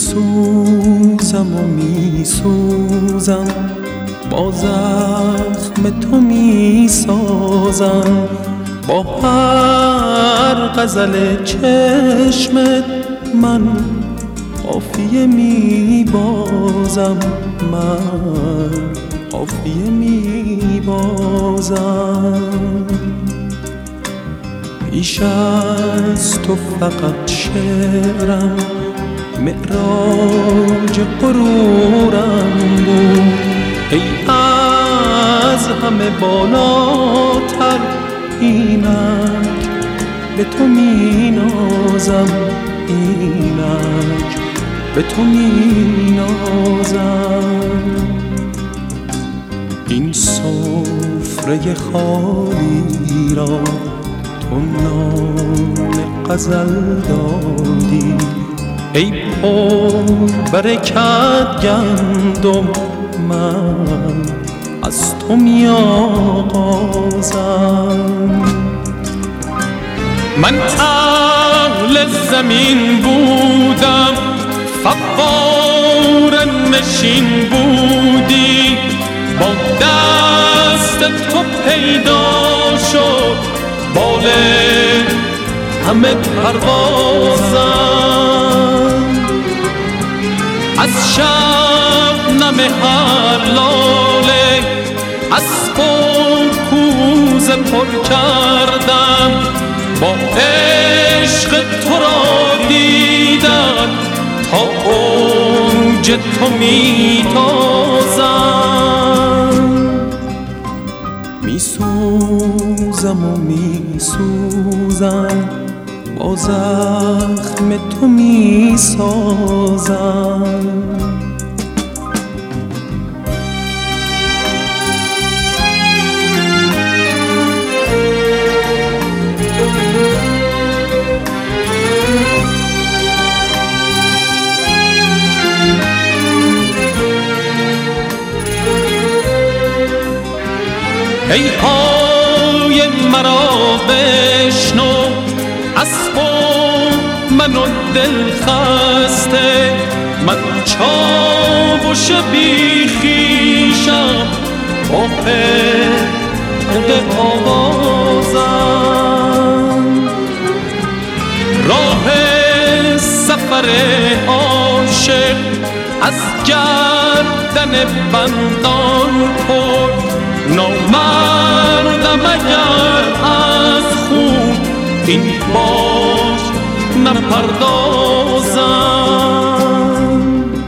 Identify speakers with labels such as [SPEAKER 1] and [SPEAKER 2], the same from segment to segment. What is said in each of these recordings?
[SPEAKER 1] میسوزم و میسوزم، با زخم تو میسازم، با هر غزل چشمت من قافیه میبازم، من قافیه میبازم. پیش از تو فقط شعرم معراج غرورم بود، ای از همه بالاتر اینک به تو می نازم، اینک به تو می نازم. این سفره خالی را تو نان غزل دادی، ای پر برکت گندم من از تو می آغازم. من اهل زمین بودم، فقار نشین بودی، با دست تو پیدا شد بال همه پروازم. از شبنم هر لاله اسب کوزه پر کردم، با عشق تو را دیدن تا اوج تو میتازم. میسوزم و میسوزم، با زخم تو میسازم. ای های مرا بشنو، اسب و من و دل خسته، من چاوش بی خویشم با پرده آوازم. راه سفر عاشق از گردن بندان پر، نامردم اگر از خون این باج نپردازم.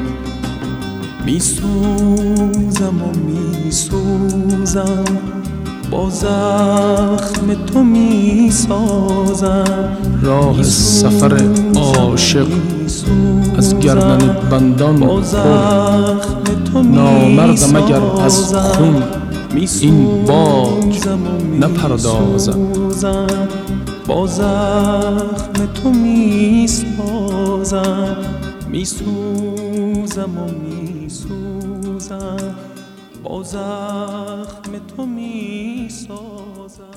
[SPEAKER 1] میسوزم و میسوزم، با زخم تو میسازم.
[SPEAKER 2] راه سفر عاشق از گردن بندان پر، نامردم اگر از خون این باج نپردازم.
[SPEAKER 1] با زخم تو میسازم، میسوزم و میسوزم، با زخم تو میسازم.